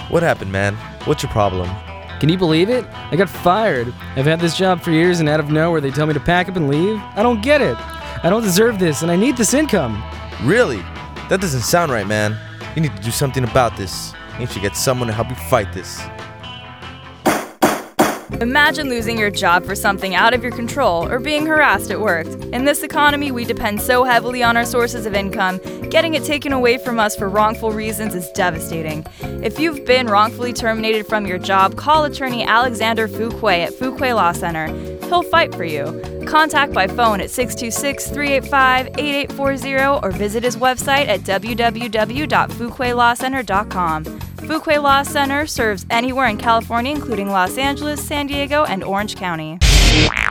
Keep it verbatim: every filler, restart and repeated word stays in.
What happened, man? What's your problem? Can you believe it? I got fired. I've had this job for years and out of nowhere they tell me to pack up and leave. I don't get it. I don't deserve this and I need this income. Really? That doesn't sound right, man. You need to do something about this. You should get someone to help you fight this. Imagine losing your job for something out of your control or being harassed at work. In this economy, we depend so heavily on our sources of income. Getting it taken away from us for wrongful reasons is devastating. If you've been wrongfully terminated from your job, call attorney Alexander Fuquay at Fuquay Law Center. He'll fight for you. Contact by phone at six two six, three eight five, eight eight four zero or visit his website at w w w dot fuquay law center dot com. Fuquay Law Center serves anywhere in California, including Los Angeles, San Diego, and Orange County.